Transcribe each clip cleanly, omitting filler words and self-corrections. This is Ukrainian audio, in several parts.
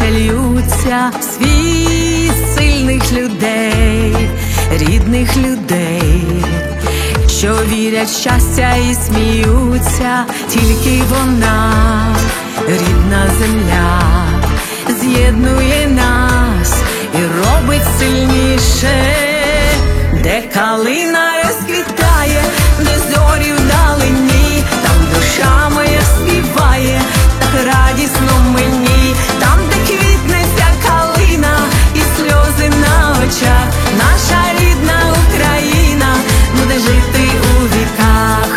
серця ллються в світ сильних людей, рідних людей, що вірять в щастя і сміються. Тільки вона, рідна земля, з'єднує нас і робить сильніше. Де калина розквітає, де зорі вдалині, там душа моя співає, так радісно мені. Там, де квітне ця калина і сльози на очах, наша рідна Україна буде жити у віках.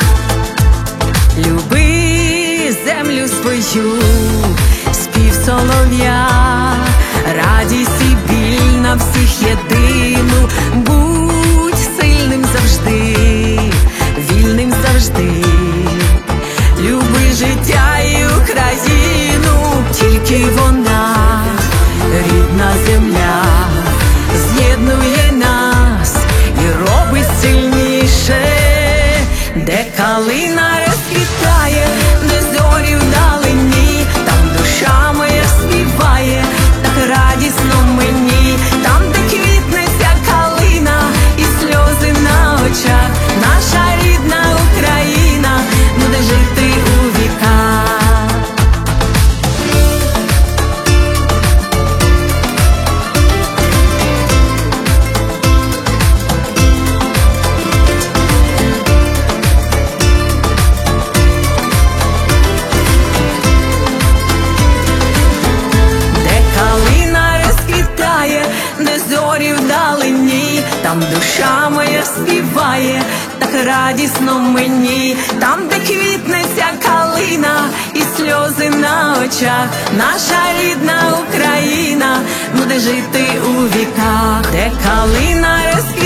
Люби землю свою, спів солов'я, радість і біль на всіх єдину. Будь сильним завжди, вільним завжди. Люби життя і Україну, тільки вона, рідна земля, з'єднує нас і робить сильніше. Де калина розквітає, де зорі вдалині, там душа моя співає, так радісно мені. Там, де квітне ця калина і сльози на очах, наша рідна Україна буде жити у віках. Де калина розквітає, де зорі вдалині, там душа моя співає, так радісно мені. Там, де квітне ця калина і сльози на очах, наша рідна Україна буде жити у віках. Де калина розквітає,